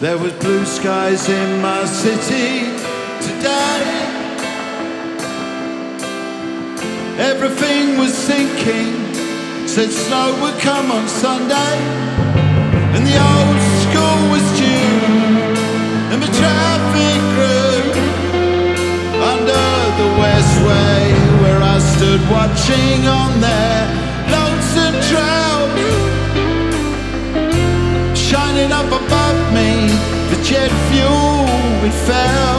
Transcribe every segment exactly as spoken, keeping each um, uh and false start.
There was blue skies in my city today. Everything was sinking. Said snow would come on Sunday, and the old school was due, and the traffic grew under the Westway, where I stood watching on their lonesome trail, shining up above me, the jet fuel it fell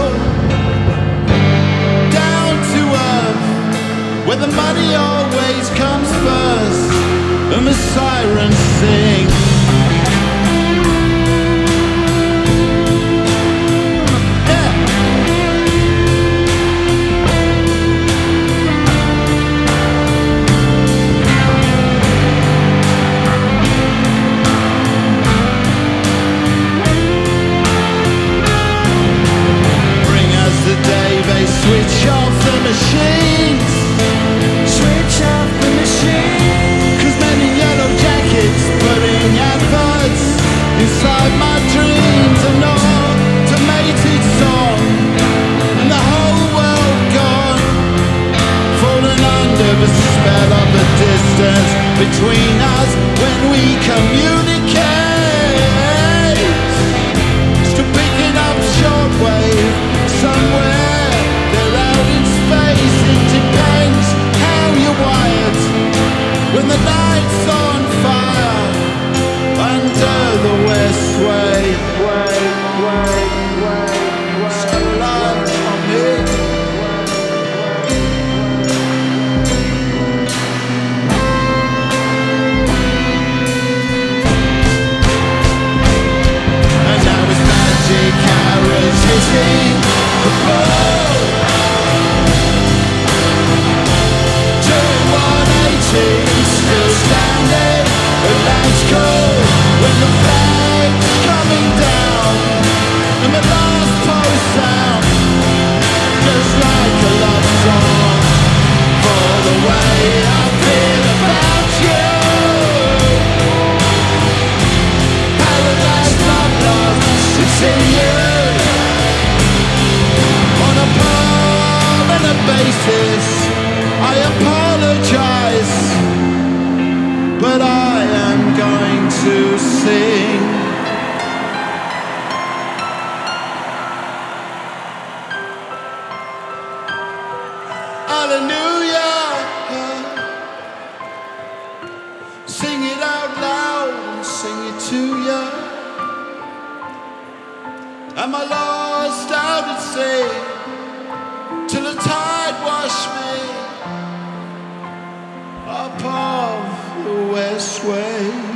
down to earth, where the money always comes first, and the sirens sing. Switch off the machines, switch off the machines, 'cause many yellow jackets putting adverts inside my dreams. An automated song, and the whole world gone, falling under the spell of the distance between us when we communicate. Still picking up shortwave somewhere. It depends how you're wired. When the night's on fire under the Westway, way, way, way, so light on me. And now it's magic arrows hitting the ball. Still standing, the lights cold when the flag's coming down, and the last post sound, just like a love song, for the way I feel about you. Paradise not lost, it's in you. On a permanent basis, I apologize, but I am going to sing. Hallelujah. Sing it out loud and sing it to you. Am I lost out at sea till the tide washed me up off the Westway?